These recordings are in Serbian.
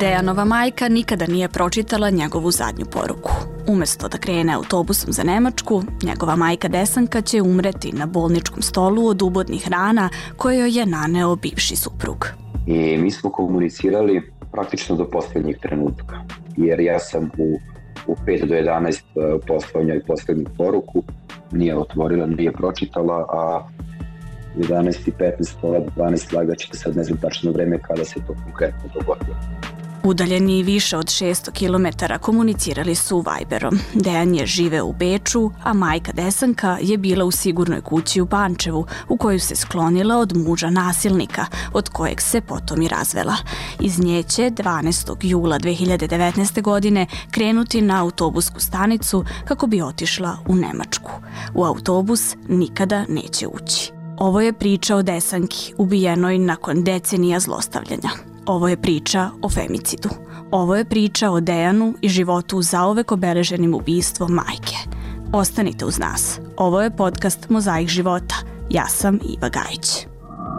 Dejanova majka nikada nije pročitala njegovu zadnju poruku. Umesto da krene autobusom za Nemačku, njegova majka Desanka će umreti na bolničkom stolu od ubodnih rana koje joj je naneo bivši suprug. I mi smo komunicirali praktično do posljednjih trenutka, jer ja sam u 5 do 11 poslao njoj posljednju poruku, nije otvorila, nije pročitala, a 11:15, pola 12 lagaćete, sad ne znam tačno vreme kada se to konkretno dogodilo. Udaljeni više od 600 km komunicirali su Viberom. Dejan je živeo u Beču, a majka Desanka je bila u sigurnoj kući u Pančevu, u koju se sklonila od muža nasilnika, od kojeg se potom i razvela. Iz nje će 12. jula 2019. godine krenuti na autobusku stanicu kako bi otišla u Nemačku. U autobus nikada neće ući. Ovo je priča o Desanki, ubijenoj nakon decenija zlostavljanja. Ovo je priča o femicidu. Ovo je priča o Dejanu i životu zauvek obeleženim ubistvom majke. Ostanite uz nas. Ovo je podcast Mozaik života. Ja sam Iva Gajić.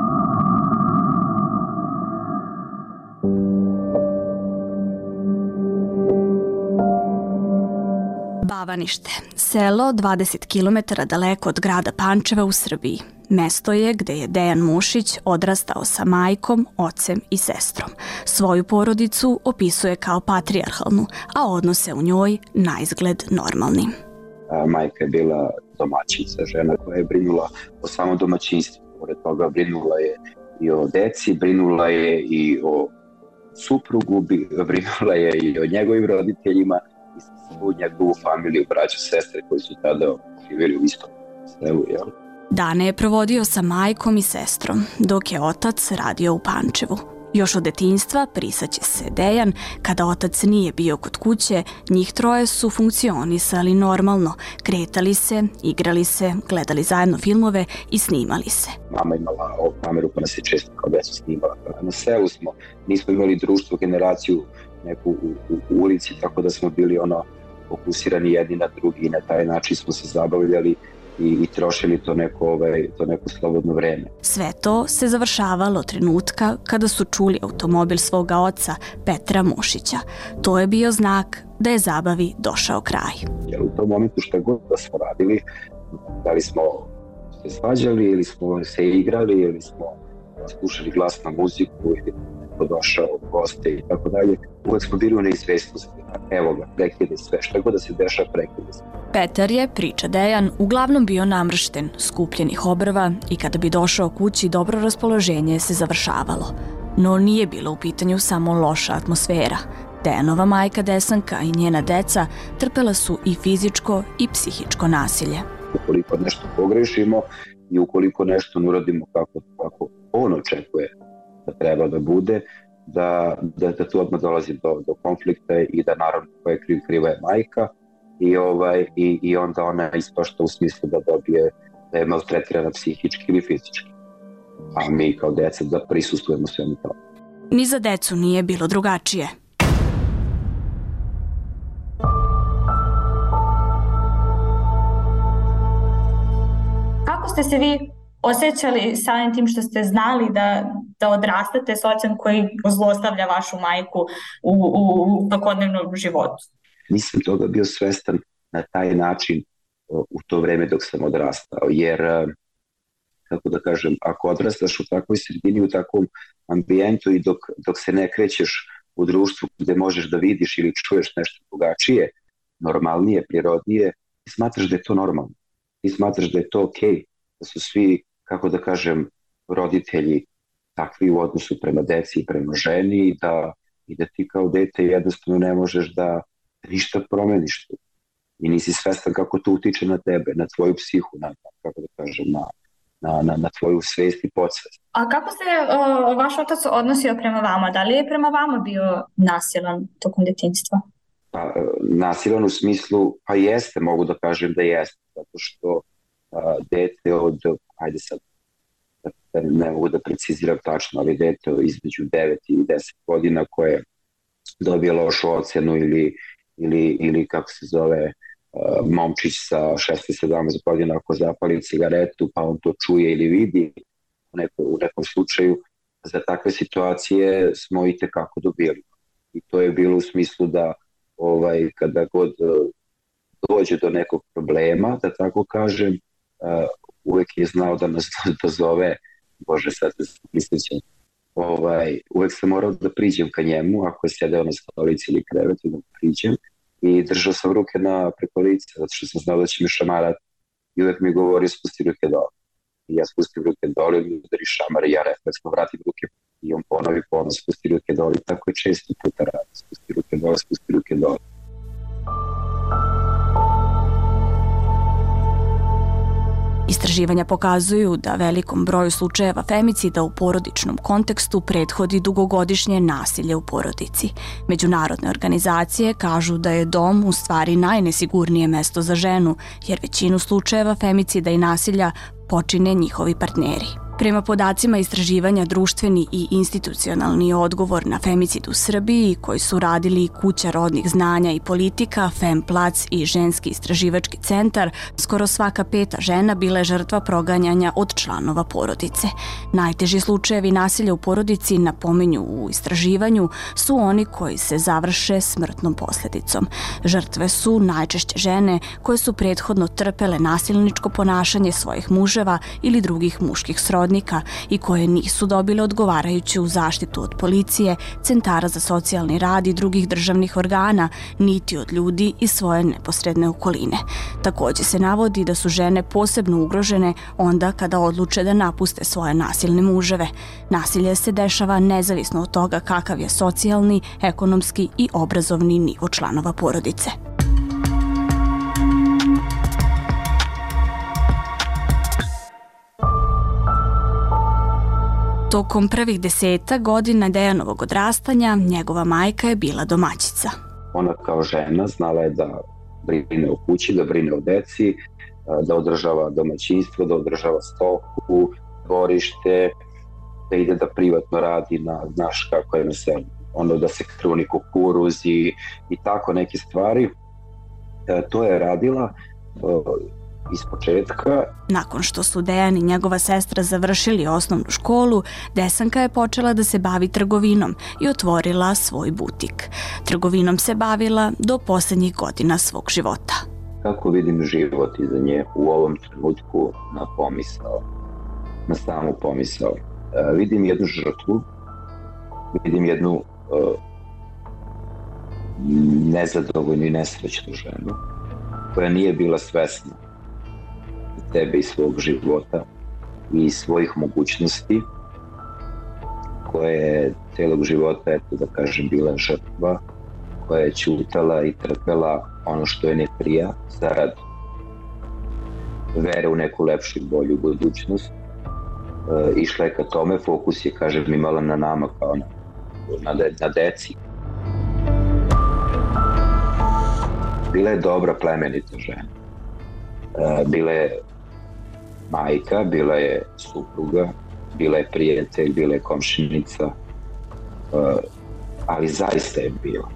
Bavanište, selo 20 km daleko od grada Pančeva u Srbiji. Mesto je gde je Dejan Mušić odrastao sa majkom, ocem i sestrom. Svoju porodicu opisuje kao patrijarhalnu, a odnose u njoj naizgled normalnim. Majka je bila domaćica, žena koja je brinula o samom domaćinstvu. Pored toga brinula je i o deci, brinula je i o suprugu, brinula je i o njegovim roditeljima i svu njegovu familiju, braću, sestre koji su tada živjeli u istom selu, jel? Dane je provodio sa majkom i sestrom, dok je otac radio u Pančevu. Još od detinjstva prisaće se Dejan, kada otac nije bio kod kuće, njih troje su funkcionisali normalno, kretali se, igrali se, gledali zajedno filmove i snimali se. Mama imala ovu kameru pa nas je često kao decu snimala. Na selu smo, nismo imali društvo, generaciju neku u ulici, tako da smo bili fokusirani jedni na drugi i na taj način smo se zabavljali i trošili to neko slobodno vreme. Sve to se završavalo trenutka kada su čuli automobil svoga oca, Petra Mušića. To je bio znak da je zabavi došao kraj. Jer u tom momentu šta god da smo radili, da li smo se svađali ili smo se igrali ili smo slušali glasnu muziku ili došao goste i tako dalje, uvek smo bili u neizvestnosti. Evo ga, prekide sve, šta god da se dešava, prekide sve. Petar je, priča Dejan, uglavnom bio namršten, skupljenih obrva i kada bi došao kući, dobro raspoloženje se završavalo. No nije bilo u pitanju samo loša atmosfera. Dejanova majka Desanka i njena deca trpela su i fizičko i psihičko nasilje. Ukoliko nešto pogrešimo i ukoliko nešto ne uradimo kako on očekuje da treba da bude, da tu odmah dolazi do konflikta i da naravno koja je kriva je majka i onda ona ispašta u smislu da dobije, da je maltretirana psihički ili fizički. A mi kao deca da prisustujemo svemu to. Ni za decu nije bilo drugačije. Kako ste se vi osjećali samim tim što ste znali da odrastate s ocem koji zlostavlja vašu majku u svakodnevnom životu? Nisam toga bio svestan na taj način u to vreme dok sam odrastao, jer, kako da kažem, ako odrastaš u takvoj sredini, u takvom ambijentu i dok se ne krećeš u društvu gde možeš da vidiš ili čuješ nešto drugačije, normalnije, prirodnije, ti smatraš da je to normalno. Ti smatraš da je to okej, da su svi, kako da kažem, roditelji takvi u odnosu prema deci i prema ženi i da ti kao dete jednostavno ne možeš da ništa promeniš tu. I nisi svestan kako to utiče na tebe, na tvoju psihu, kako da kažem, na tvoju svest i podsvest. A kako se vaš otac odnosio prema vama? Da li je prema vama bio nasilan tokom detinjstva? Nasilan u smislu, pa jeste, mogu da kažem da jeste, zato što dete od, ajde sad, ne mogu da preciziram tačno, ali dete između 9 i 10 godina koje dobije lošu ocenu ili kako se zove, momčić sa 16-17 godina ako zapali cigaretu pa on to čuje ili vidi u nekom slučaju, za takve situacije smo i tekako dobili. i to je bilo u smislu da kada god dođe do nekog problema, da tako kažem, uvek je znao da nas dozove, Bože, sad se prisjećam, uvek sam morao da priđem ka njemu, ako je sedeo na stolici ili krevetu, da priđem, i držao sam ruke preko lica, zato što sam znao da će mi šamarati, i uvek mi govori spusti ruke dole. I ja spustim ruke dole, mi udari šamar i ja refleksno vratim ruke i on ponovi spusti ruke dole, i tako je često puta radi, spusti ruke dole. Istraživanja pokazuju da velikom broju slučajeva femicida u porodičnom kontekstu prethodi dugogodišnje nasilje u porodici. Međunarodne organizacije kažu da je dom u stvari najnesigurnije mesto za ženu, jer većinu slučajeva femicida i nasilja počine njihovi partneri. Prema podacima istraživanja društveni i institucionalni odgovor na femicid u Srbiji, koji su radili Kuća rodnih znanja i politika, Femplac i Ženski istraživački centar, skoro svaka 5. žena bila je žrtva proganjanja od članova porodice. Najteži slučajevi nasilja u porodici, napominju u istraživanju, su oni koji se završe smrtnom posljedicom. Žrtve su najčešće žene koje su prethodno trpele nasilničko ponašanje svojih muževa ili drugih muških srodnika i koje nisu dobile odgovarajuću zaštitu od policije, centara za socijalni rad i drugih državnih organa, niti od ljudi iz svoje neposredne okoline. Također se navodi da su žene posebno ugrožene onda kada odluče da napuste svoje nasilne muževe. Nasilje se dešava nezavisno od toga kakav je socijalni, ekonomski i obrazovni nivo članova porodice. Tokom prvih 10 godina Dejanovog odrastanja njegova majka je bila domaćica. Ona kao žena znala je da brine o kući, da brine o deci, da održava domaćinstvo, da održava stoku, dvorište, da ide da privatno radi znaš kako je na selu, da se kruni kukuruz i tako neke stvari. To je radila iz početka. Nakon što su Dejan i njegova sestra završili osnovnu školu, Desanka je počela da se bavi trgovinom i otvorila svoj butik. Trgovinom se bavila do posljednjih godina svog života. Kako vidim život iza nje u ovom trenutku na samu pomisao? Vidim jednu žrtvu, vidim jednu nezadovoljnu i nesrećnu ženu koja nije bila svesna sebe i svog života i svojih mogućnosti, koja je celog života, da kažem, bila žrtva, koja je ćutala i trpela ono što je ne prija zarad vere u neku lepšu i bolju budućnost. Išla je ka tome, fokus je, kažem, imala na nama kao na deci. Bila je dobra, plemenita žena. Bila je majka, bila je supruga, bila je prijatelj, bila je komšinica, ali zaista je bila.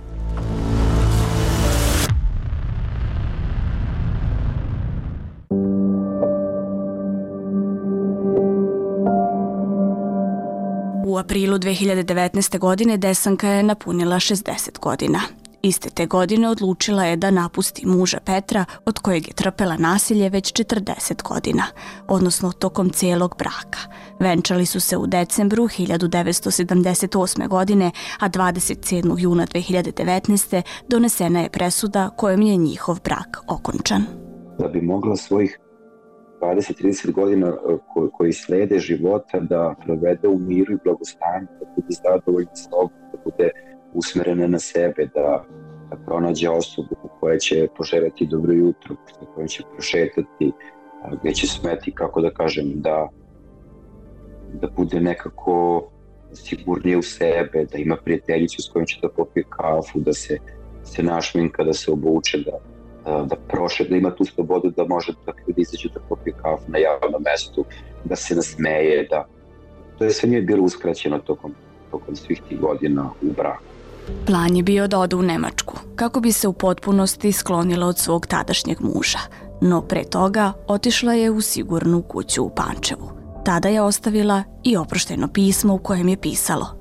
U aprilu 2019. godine Desanka je napunila 60 godina. Iste te godine odlučila je da napusti muža Petra, od kojeg je trpela nasilje već 40 godina, odnosno tokom cijelog braka. Venčali su se u decembru 1978. godine, a 27. juna 2019. donesena je presuda kojom je njihov brak okončan. Da bi mogla svojih 20-30 godina koji slede života da provede u miru i blagostanju, da bude zadovoljna sobom, da bude usmerena na sebe, da pronađe osobu koja će poželjeti dobro jutro, koja će prošetati, gdje će smeti, kako da kažem, da bude nekako sigurnije u sebe, da ima prijateljicu s kojom će da popije kafu, da se našminka, da se obuče, da prošeta, da ima tu slobodu da može da izađe da popije kafu na javnom mestu, da se nasmeje, to je sve nije bilo uskraćeno tokom svih tih godina u braku. Plan je bio da ode u Nemačku, kako bi se u potpunosti sklonila od svog tadašnjeg muža, no pre toga otišla je u sigurnu kuću u Pančevu. Tada je ostavila i oproštajno pismo u kojem je pisalo: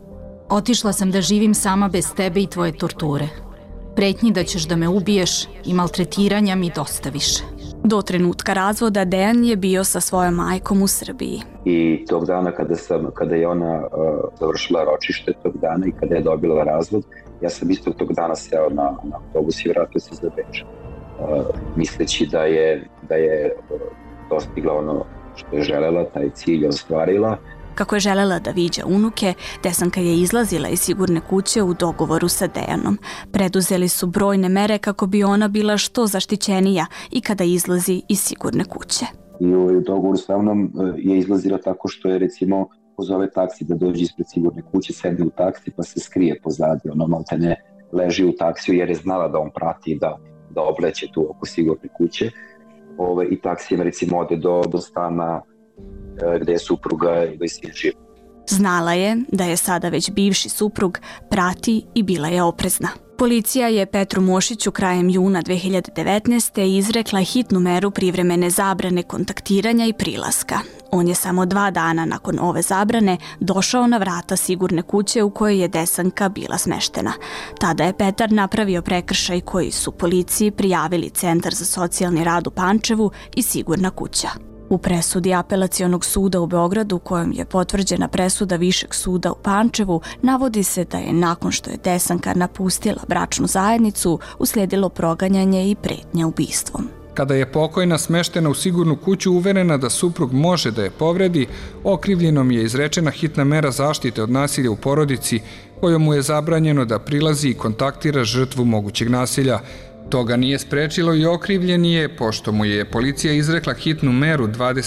Otišla sam da živim sama bez tebe i tvoje torture. Pretnji da ćeš da me ubiješ i maltretiranja mi dosta više. Do trenutka razvoda Dejan je bio sa svojom majkom u Srbiji. I tog dana kada je ona završila ročište tog dana i kada je dobila razvod, ja sam isto tog dana seo na autobus i vratio se za Beč. Misleći da je dostigla ono što je želela, taj cilj ostvarila. Kako je želela da viđa unuke, Desanka je izlazila iz sigurne kuće u dogovoru sa Dejanom. Preduzeli su brojne mere kako bi ona bila što zaštićenija i kada izlazi iz sigurne kuće. I u dogovoru sa mnom je izlazila tako što je recimo pozove taksi da dođe ispred sigurne kuće, sedne u taksi pa se skrije pozadi, ono maltene leži u taksiju jer je znala da on prati da obleće tu oko sigurne kuće. I taksijem recimo ode do stana gde je supruga ili sin živ. Znala je da je sada već bivši suprug prati i bila je oprezna. Policija je Petru Mošiću krajem juna 2019. izrekla hitnu meru privremene zabrane kontaktiranja i prilaska. On je samo 2 dana nakon ove zabrane došao na vrata sigurne kuće u kojoj je Desanka bila smeštena. Tada je Petar napravio prekršaj koji su policiji prijavili Centar za socijalni rad u Pančevu i Sigurna kuća. U presudi Apelacionog suda u Beogradu, kojom je potvrđena presuda Višeg suda u Pančevu, navodi se da je nakon što je Desanka napustila bračnu zajednicu, uslijedilo proganjanje i pretnja ubistvom. Kada je pokojna smeštena u sigurnu kuću uverena da suprug može da je povredi, okrivljenom je izrečena hitna mera zaštite od nasilja u porodici, kojom mu je zabranjeno da prilazi i kontaktira žrtvu mogućeg nasilja. Toga nije sprečilo i okrivljeni je, pošto mu je policija izrekla hitnu meru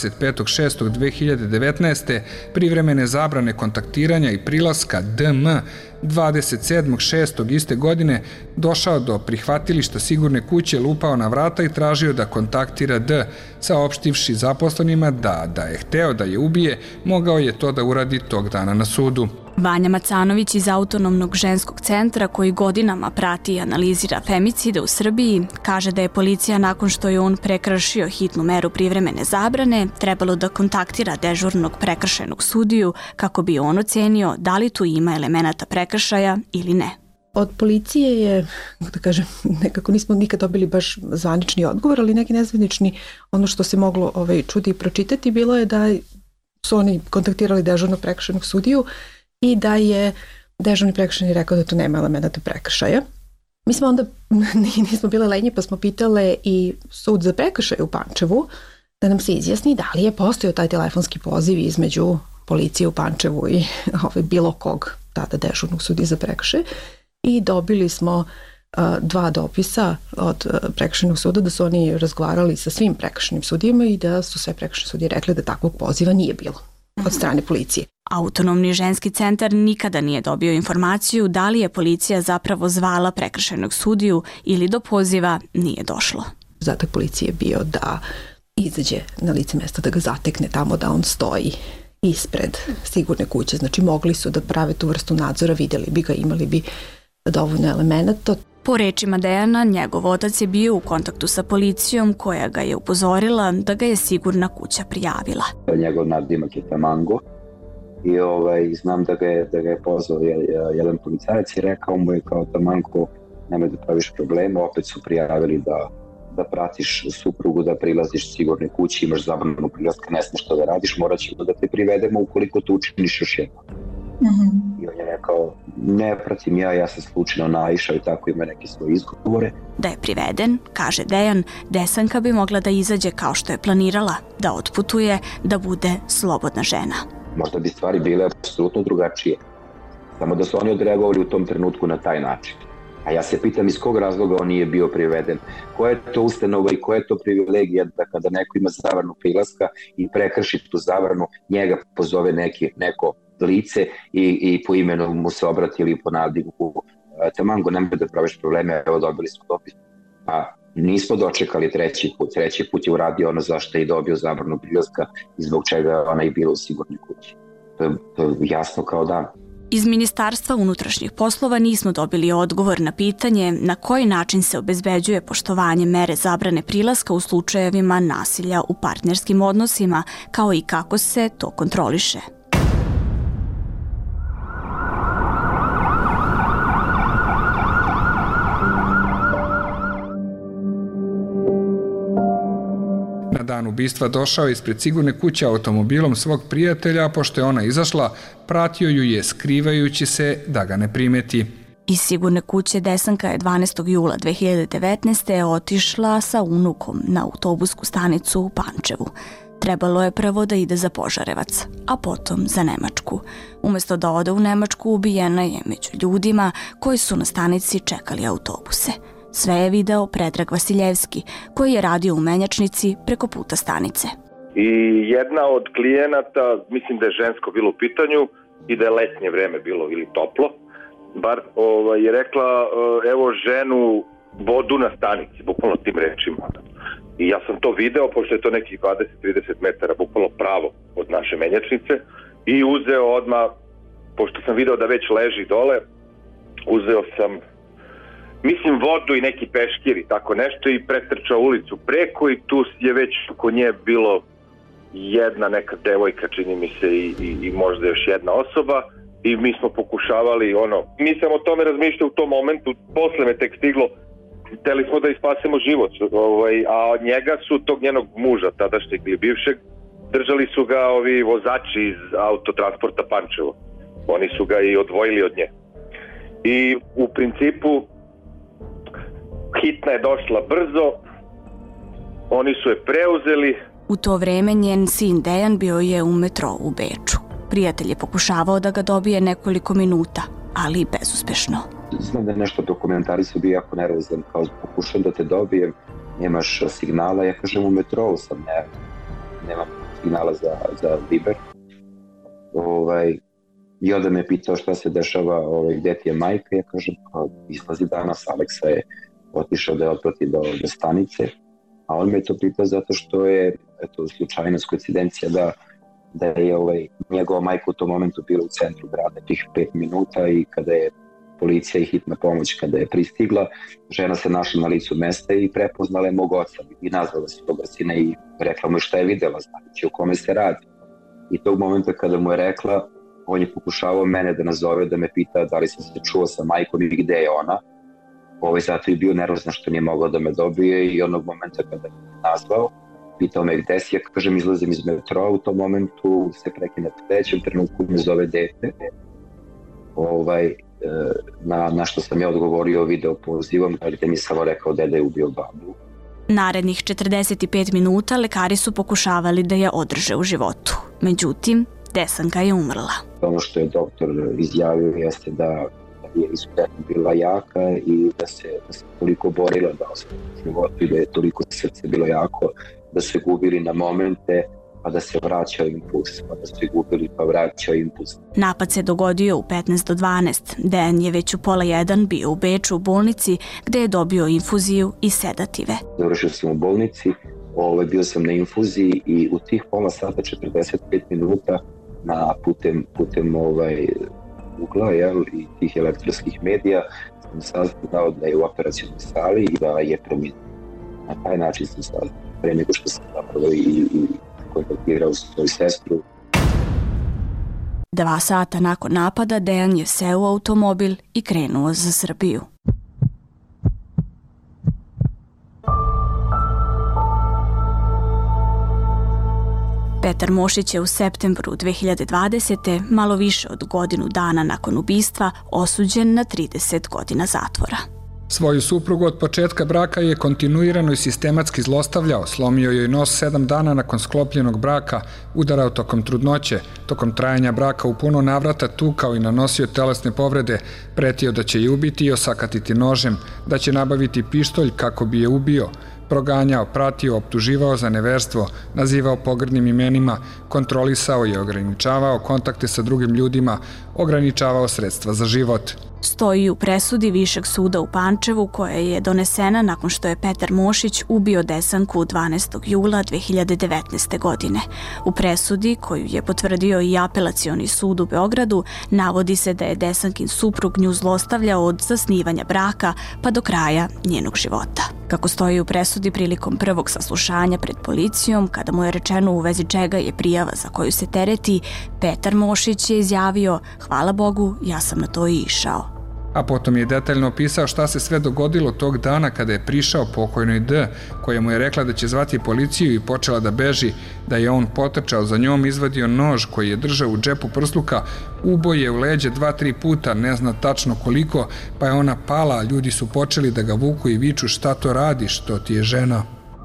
25.6.2019. privremene zabrane kontaktiranja i prilaska DM 27.6. iste godine, došao do prihvatilišta sigurne kuće, lupao na vrata i tražio da kontaktira D, saopštivši zaposlenima da je hteo da je ubije, mogao je to da uradi tog dana na sudu. Vanja Macanović iz Autonomnog ženskog centra, koji godinama prati i analizira femicide u Srbiji, kaže da je policija nakon što je on prekršio hitnu meru privremene zabrane trebalo da kontaktira dežurnog prekršajnog sudiju kako bi on ocenio da li tu ima elemenata prekršaja ili ne. Od policije je, da kažem, nekako nismo nikad dobili baš zvanični odgovor, ali neki nezvanični, ono što se moglo čuti i pročitati bilo je da su oni kontaktirali dežurnog prekršajnog sudiju i da je dežurni prekršajni rekao da tu nema elemenata prekršaja. Mi smo onda, nismo bile lenji, pa smo pitale i sud za prekršaj u Pančevu da nam se izjasni da li je postojao taj telefonski poziv između policije u Pančevu i bilo kog tada dežurnog sudije za prekršaj. I dobili smo 2 dopisa od prekršajnog suda da su oni razgovarali sa svim prekršajnim sudijama i da su sve prekršajne sudije rekli da takvog poziva nije bilo od strane policije. Autonomni ženski centar nikada nije dobio informaciju da li je policija zapravo zvala prekršajnog sudiju ili do poziva nije došlo. Zadatak policije je bio da izađe na lice mesta, da ga zatekne tamo da on stoji ispred sigurne kuće. Znači mogli su da prave tu vrstu nadzora, vidjeli bi ga, imali bi dovoljno elemenata. Po rečima Dejana, njegov otac je bio u kontaktu sa policijom koja ga je upozorila da ga je sigurna kuća prijavila. Njegov nadimak je Tamango i znam da ga je pozvao jedan policajac i rekao mu je kao Tamango, nemoj da praviš problema, opet su prijavili da pratiš suprugu, da prilaziš sigurne kući, imaš zabranu prilaska, ne smiješ što da radiš, morat ćemo da te privedemo ukoliko to učiniš još jednom. I on je rekao, ne pratim ja sam slučajno naišao i tako ima neke svoje izgovore. Da je priveden, kaže Dejan, Desanka bi mogla da izađe kao što je planirala, da otputuje, da bude slobodna žena. Možda bi stvari bile apsolutno drugačije, samo da su oni odreagovali u tom trenutku na taj način. A ja se pitam iz kog razloga on nije bio priveden. Koja je to ustanova i koja je to privilegija da kada neko ima zabranu prilaska i prekrši tu zabranu, njega pozove neko lice i po imenu mu se obrati ili po nadimaku. Tamango, nemoj da praviš probleme, evo dobili smo dopis. A nismo dočekali treći put je uradio ono zašto je dobio zabranu prilaska i zbog čega ona je bila u sigurnoj kući. To je jasno kao dan. Iz Ministarstva unutrašnjih poslova nismo dobili odgovor na pitanje na koji način se obezbeđuje poštovanje mere zabrane prilaska u slučajevima nasilja u partnerskim odnosima, kao i kako se to kontroliše. Na dan ubistva došao je ispred sigurne kuće automobilom svog prijatelja, a pošto je ona izašla, pratio ju je skrivajući se da ga ne primeti. Iz sigurne kuće Desanka je 12. jula 2019. otišla sa unukom na autobusku stanicu u Pančevu. Trebalo je prvo da ide za Požarevac, a potom za Nemačku. Umesto da ode u Nemačku, ubijena je među ljudima koji su na stanici čekali autobuse. Sve je video Predrag Vasiljevski, koji je radio u menjačnici preko puta stanice. I jedna od klijenata, mislim da je žensko bilo u pitanju i da je letnje vreme bilo ili toplo, bar je rekla evo ženu vodu na stanici, bukvalno tim rečima. I ja sam to video, pošto je to nekih 20-30 metara, bukvalno pravo od naše menjačnice, i uzeo odmah, pošto sam video da već leži dole, uzeo sam, mislim, vodu i neki peškir i tako nešto i pretrčao ulicu preko i tu je već oko nje bilo jedna neka devojka, čini mi se, i možda još jedna osoba. I mi smo pokušavali, nisam o tome razmišljao u tom momentu, posle me tek stiglo, hteli smo da ispasemo život, a od njega su tog njenog muža, tadašnjeg ili bivšeg, držali su ga ovi vozači iz autotransporta Pančevo. Oni su ga i odvojili od nje. I u principu hitna je došla brzo, oni su je preuzeli. U to vreme njen sin Dejan bio je u metrou u Beču. Prijatelj je pokušavao da ga dobije nekoliko minuta, ali bezuspešno. Znam da je nešto dokumentarisao, bio jako nervozan, kao pokušam da te dobijem, nemaš signala, ja kažem u metrou sam, nemam signala za Viber. I onda me pitao šta se dešava, gde ti je majka, ja kažem izlazi danas, Aleksa je otišao da je otprati do stanice, a on me to pitao zato što je slučajnost, koincidencija da je njegova majka u tom momentu bila u centru grada tih 5 minuta i kada je policija i hitna pomoć kada je pristigla, žena se našla na licu mesta i prepoznala je mog oca i nazvala se toga sina i rekla mu šta je videla, znači o kome se radi. I tog momenta kada mu je rekla, on je pokušavao mene da nazove, da me pita da li sam se čuo sa majkom i gde je ona. Zato je bio nervozan što nije mogao da me dobije i onog momenta kada me nazvao, pitao me gde si, ja kažem izlazim iz metroa, u tom momentu se prekine u trećem trenutku me zove dete. Na što sam ja odgovorio video pozivom, gde mi samo rekao da je ubio babu. Narednih 45 minuta lekari su pokušavali da je održe u životu. Međutim, Desanka je umrla. Ono što je doktor izjavio jeste da je izuzetno bila jaka i da se toliko borila da ostane u životu i da je toliko srce bilo jako da se gubili na momente pa da se vraćao impuls, pa da se gubili pa vraćao impuls. Napad se dogodio u 15 do 12. Dejan je već u 12:30 bio u Beču u bolnici gde je dobio infuziju i sedative. Završio sam u bolnici, bio sam na infuziji i u tih pola sata 45 minuta putem ugla i tih elektronskih medija sam saznao da je u operacionoj sali i da je preminuo. Na taj način sam saznao, pre nego što sam zapravo i kontaktirao svoju sestru. 2 sata nakon napada Dejan je seo u automobil i krenuo za Srbiju. Petar Mošić je u septembru 2020. malo više od godinu dana nakon ubistva osuđen na 30 godina zatvora. Svoju suprugu od početka braka je kontinuirano i sistematski zlostavljao, slomio joj nos 7 dana nakon sklopljenog braka, udarao tokom trudnoće, tokom trajanja braka u puno navrata tukao i nanosio telesne povrede, pretio da će je ubiti i osakatiti nožem, da će nabaviti pištolj kako bi je ubio, proganjao, pratio, optuživao za neverstvo, nazivao pogrdnim imenima, kontrolisao i ograničavao kontakte sa drugim ljudima, ograničavao sredstva za život. Stoji u presudi Višeg suda u Pančevu koja je donesena nakon što je Petar Mošić ubio Desanku 12. jula 2019. godine. U presudi, koju je potvrdio i Apelacioni sud u Beogradu, navodi se da je Desankin suprug nju zlostavljao od zasnivanja braka pa do kraja njenog života. Kako stoji u presudi prilikom prvog saslušanja pred policijom, kada mu je rečeno u vezi čega je prijava za koju se tereti, Petar Mošić je izjavio: "Hvala Bogu, ja sam na to i išao." A potom je detaljno opisao šta se sve dogodilo tog dana kada je prišao pokojnoj D, koja mu je rekla da će zvati policiju i počela da beži, da je on potrčao za njom, izvadio nož koji je držao u džepu prsluka, uboje u leđe 2-3 puta, ne zna tačno koliko, pa je ona pala, a ljudi su počeli da ga vuku i viču šta to radiš, to ti je žena.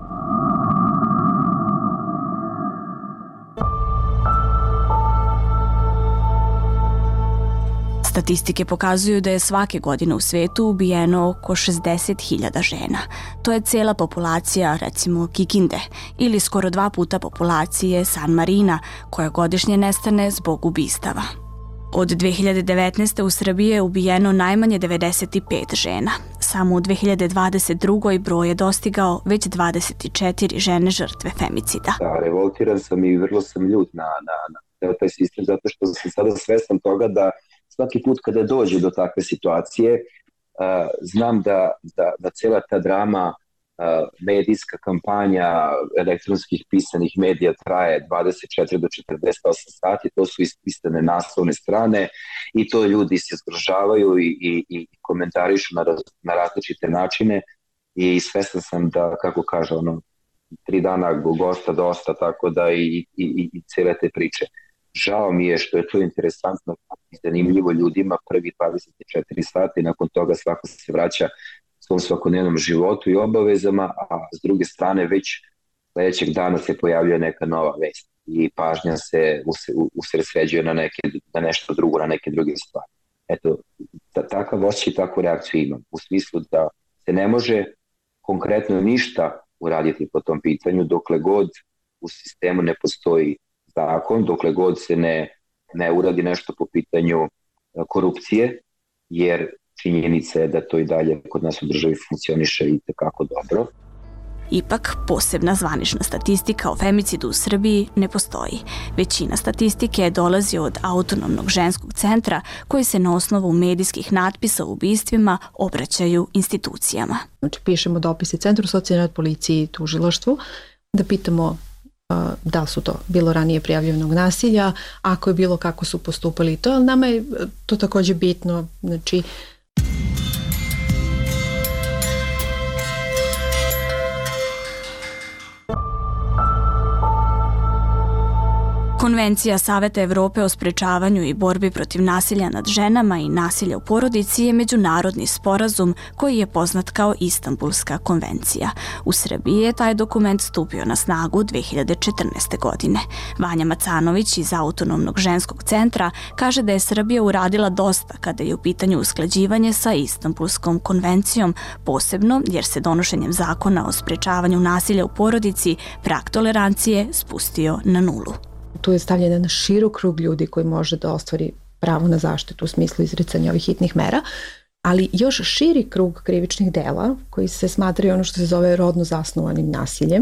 Statistike pokazuju da je svake godine u svetu ubijeno oko 60.000 žena. To je cela populacija, recimo, Kikinde, ili skoro 2 puta populacije San Marina, koja godišnje nestane zbog ubistava. Od 2019. u Srbiji je ubijeno najmanje 95 žena. Samo u 2022. broj je dostigao već 24 žene žrtve femicida. Da, revoltiran sam i vrlo sam ljut na taj sistem, zato što sam sada svestan toga da svaki put kada dođe do takve situacije, znam da cela ta drama, medijska kampanja elektronskih pisanih medija traje 24 do 48 sati, to su ispisane naslovne strane i to ljudi se zgražavaju i komentarišu na različite načine i svestan sam da, kako kaže, 3 dana gosta dosta, tako da i cele te priče. Žao mi je što je to interesantno i zanimljivo ljudima prvi 24 sata i nakon toga svako se vraća svom svakodnevnom životu i obavezama, a s druge strane već sledećeg dana se pojavljuje neka nova vest i pažnja se usredsređuje na nešto drugo, na neke druge stvari. Eto, takav osjećaj i takvu reakciju imam, u smislu da se ne može konkretno ništa uraditi po tom pitanju dokle god u sistemu ne postoji zakon, dokle god se ne uradi nešto po pitanju korupcije, jer činjenica je da to i dalje kod nas u državi funkcioniše i tekako dobro. Ipak, posebna zvanična statistika o femicidu u Srbiji ne postoji. Većina statistike dolazi od Autonomnog ženskog centra koji se na osnovu medijskih natpisa o ubistvima obraćaju institucijama. Znači, pišemo dopise Centru socijalne rad, policiji i tužilaštvu da pitamo da su to bilo ranije prijavljenog nasilja, ako je bilo kako su postupali to, ali nama je to takođe bitno, znači Konvencija Saveta Evrope o sprečavanju i borbi protiv nasilja nad ženama i nasilja u porodici je međunarodni sporazum koji je poznat kao Istanbulska konvencija. U Srbiji je taj dokument stupio na snagu 2014. godine. Vanja Macanović iz Autonomnog ženskog centra kaže da je Srbija uradila dosta kada je u pitanju usklađivanje sa Istanbulskom konvencijom, posebno jer se donošenjem zakona o sprečavanju nasilja u porodici prag tolerancije spustio na nulu. Tu je stavljen na širok krug ljudi koji može da ostvari pravo na zaštitu u smislu izricanja ovih hitnih mera, ali još širi krug krivičnih dela koji se smatraju ono što se zove rodno zasnovanim nasiljem.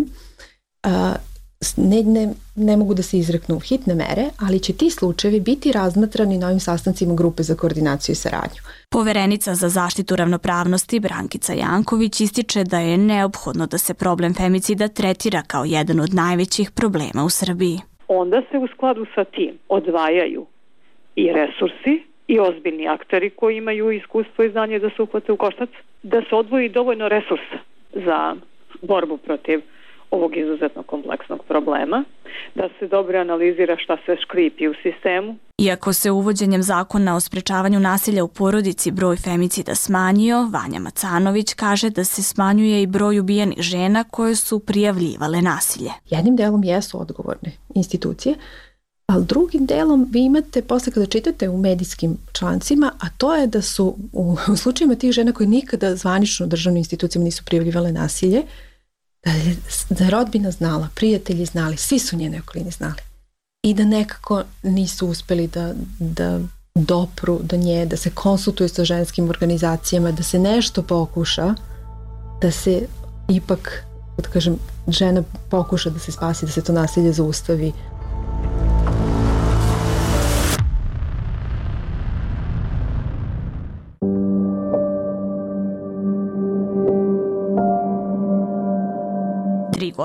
Ne mogu da se izreknu hitne mere, ali će ti slučajevi biti razmatrani na ovim sastancima grupe za koordinaciju i saradnju. Poverenica za zaštitu ravnopravnosti Brankica Janković ističe da je neophodno da se problem femicida tretira kao jedan od najvećih problema u Srbiji. Onda se u skladu sa tim odvajaju i resursi i ozbiljni akteri koji imaju iskustvo i znanje da se uhvate u koštac, da se odvoji dovoljno resursa za borbu protiv ovog izuzetno kompleksnog problema, da se dobro analizira šta se škripi u sistemu. Iako se uvođenjem zakona o sprečavanju nasilja u porodici broj femicida smanjio, Vanja Macanović kaže da se smanjuje i broj ubijenih žena koje su prijavljivale nasilje. Jednim delom jesu odgovorne institucije, ali drugim delom vi imate posle kada čitate u medijskim člancima, a to je da su u slučajima tih žena koje nikada zvanično državnim institucijama nisu prijavljivale nasilje, da je rodbina znala, prijatelji znali, svi su njene okolini znali. I da nekako nisu uspeli da dopru do nje, da se konsultuju sa ženskim organizacijama, da se nešto pokuša, da se ipak, da kažem, žena pokuša da se spasi, da se to nasilje zaustavi.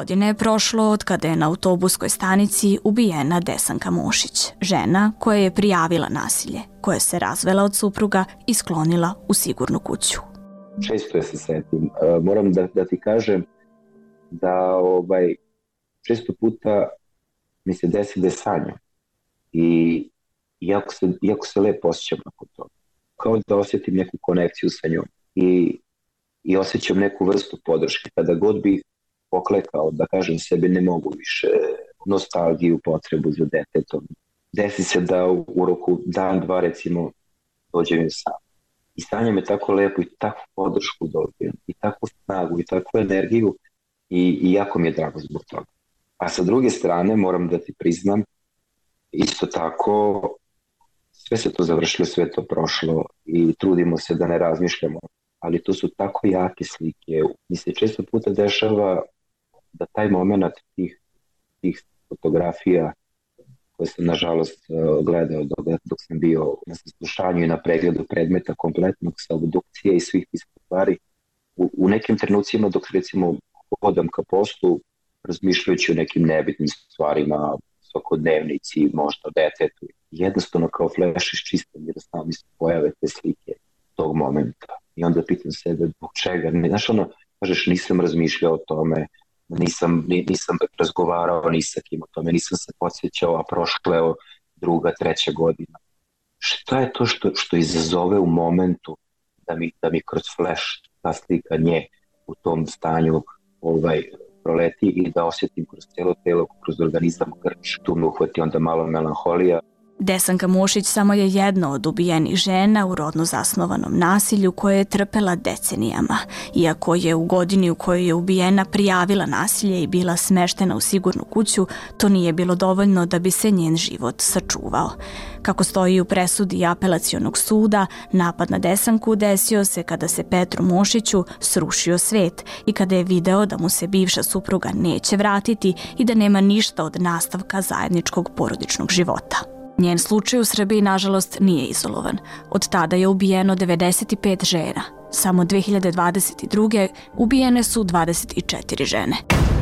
godine je prošlo od kada je na autobuskoj stanici ubijena Desanka Mošić, žena koja je prijavila nasilje, koja se razvela od supruga i sklonila u sigurnu kuću. Često je se setim. Moram da ti kažem da često puta mi se desi da je sanjam. I jako se lepo osjećam nakon toga. Kao da osjetim neku konekciju sa njom. I osjećam neku vrstu podrške. Kada god bih poklekao, da kažem sebi ne mogu više, nostalgiju, potrebu za detetom. Desi se da u roku dan, dva recimo dođem sam. I stanje me tako lepo i takvu podršku dobijem, i takvu snagu, i takvu energiju i jako mi je drago zbog toga. A sa druge strane moram da ti priznam, isto tako sve se to završilo, sve to prošlo i trudimo se da ne razmišljamo, ali to su tako jake slike. Mi se često puta dešava da taj moment tih fotografija koje sam nažalost gledao dok sam bio na saslušanju i na pregledu predmeta kompletnog sa obdukcije i svih tih stvari, u nekim trenucima dok recimo hodam ka poslu, razmišljajući o nekim nebitnim stvarima, svakodnevnici, možda detetu, jednostavno kao fleš iščistam jer sam mi se pojave te slike tog momenta. I onda pitam sebe zbog čega. Znaš kažeš nisam razmišljao o tome, nisam razgovarao ni sa kim o tome, nisam se podsjećao, a prošla je 2., 3. godina. Šta je to što izazove u momentu da mi kroz flash ta slika nje u tom stanju proleti i da osjetim kroz cijelo telo, kroz organizam grč, tu me uhvati onda malo melanholija. Desanka Mošić samo je jedna od ubijenih žena u rodno zasnovanom nasilju koje je trpela decenijama. Iako je u godini u kojoj je ubijena prijavila nasilje i bila smeštena u sigurnu kuću, to nije bilo dovoljno da bi se njen život sačuvao. Kako stoji u presudi Apelacionog suda, napad na Desanku desio se kada se Petru Mošiću srušio svet i kada je video da mu se bivša supruga neće vratiti i da nema ništa od nastavka zajedničkog porodičnog života. Njen slučaj u Srbiji, nažalost, nije izolovan. Od tada je ubijeno 95 žena. Samo 2022. ubijene su 24 žene.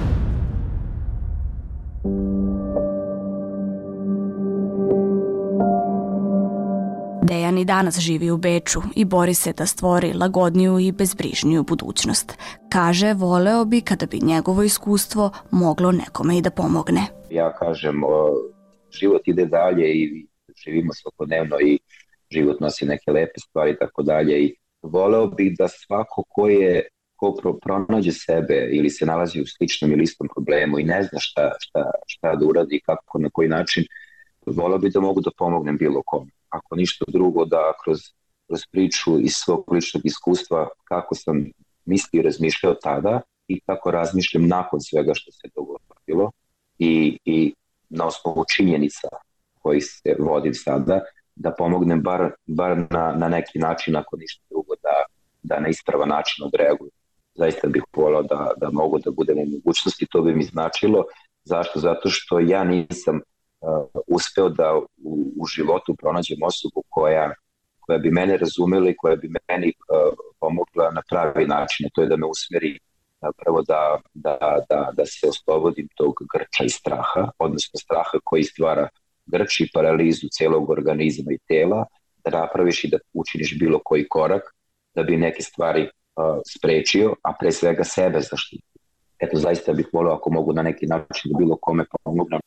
Dejan i danas živi u Beču i bori se da stvori lagodniju i bezbrižniju budućnost. Kaže, voleo bi kada bi njegovo iskustvo moglo nekome i da pomogne. Ja kažem, život ide dalje i živimo svakodnevno i život nosi neke lepe stvari i tako dalje. I voleo bih da svako ko pronađe sebe ili se nalazi u sličnom ili istom problemu i ne zna šta da uradi i kako, na koji način, voleo bih da mogu da pomognem bilo kome. Ako ništa drugo, da kroz priču iz svog ličnog iskustva kako sam mislio i razmišljao tada i kako razmišljam nakon svega što se dogodilo i na osnovu činjenica koji se vodim sada, da pomognem bar na neki način, ako ništa drugo, da na ispravan način odreaguju. Zaista bih volao da mogu da budem u mogućnosti, to bi mi značilo. Zašto? Zato što ja nisam uspeo da u životu pronađem osobu koja bi mene razumela i koja bi meni pomogla na pravi način. To je da me usmeri prvo da se oslobodim tog grča i straha, odnosno straha koji stvara grč i paralizu celog organizma i tela, da napraviš i da učiniš bilo koji korak da bi neke stvari sprečio, a pre svega sebe zaštiti. Eto, zaista bih volio ako mogu na neki način da bilo kome pomognem.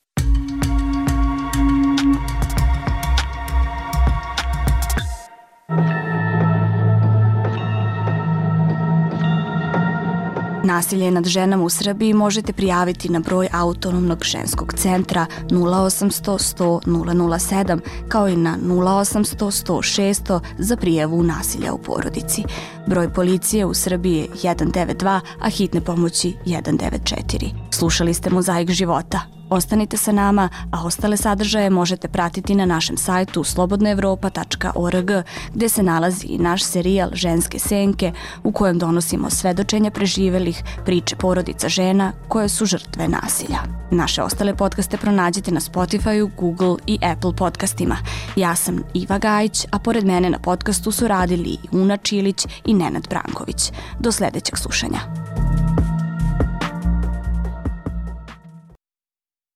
Nasilje nad ženama u Srbiji možete prijaviti na broj Autonomnog ženskog centra 0800 100 007 kao i na 0800 100 600 za prijavu nasilja u porodici. Broj policije u Srbiji je 192, a hitne pomoći 194. Slušali ste Mozaik života. Ostanite sa nama, a ostale sadržaje možete pratiti na našem sajtu slobodnaevropa.org, gde se nalazi i naš serijal Ženske senke u kojem donosimo svedočenja preživelih, priče porodica žena koje su žrtve nasilja. Naše ostale podcaste pronađite na Spotify-u, Google i Apple podcastima. Ja sam Iva Gajić, a pored mene na podcastu su radili Una Čilić i Nenad Branković. Do sledećeg slušanja.